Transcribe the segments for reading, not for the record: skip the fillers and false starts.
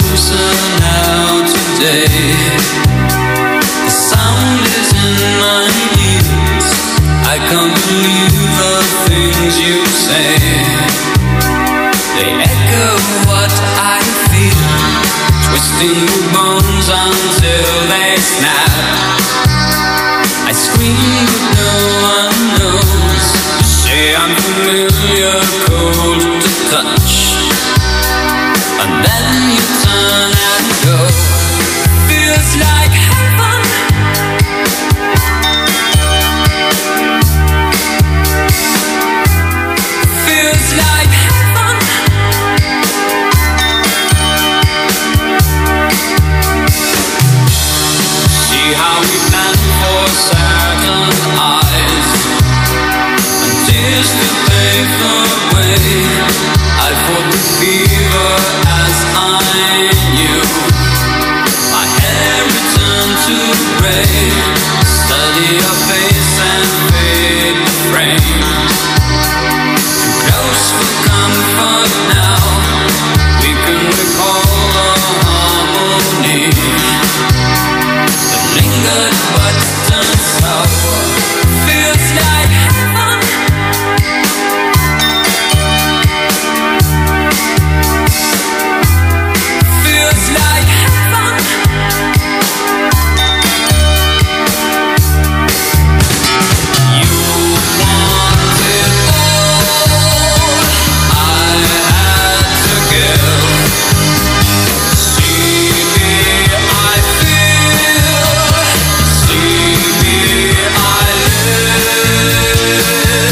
closer now today. The sound is in my ears. I can't believe the things you say. They echo what I feel, twisting the bones until they snap. I scream but no one knows. You say I'm familiar, cold to touch, and then you turn and go. Feels like heaven. Feels like heaven. See how we plan for second eyes, and tears to pave the way. I fought the fever as I knew. My hair returned to grey. Study your face and fade the frames. Too close for comfort now. We can recall the harmony that lingered but turned sour. Feels like heaven. Feels like heaven. You want it all. I had to give. See me, I feel. See me, I live.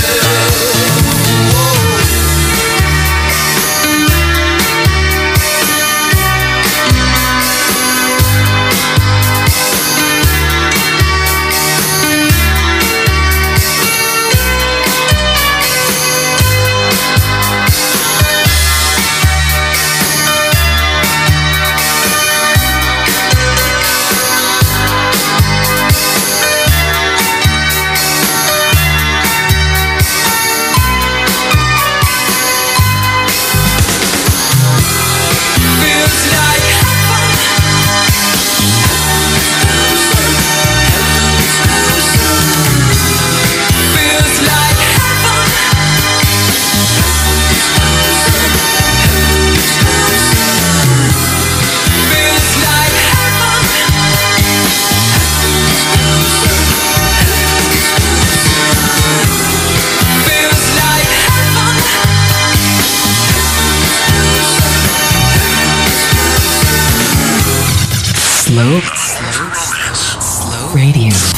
Feels like heaven. Feels like heaven. Feels like heaven. Feels like heaven. Slow Radio.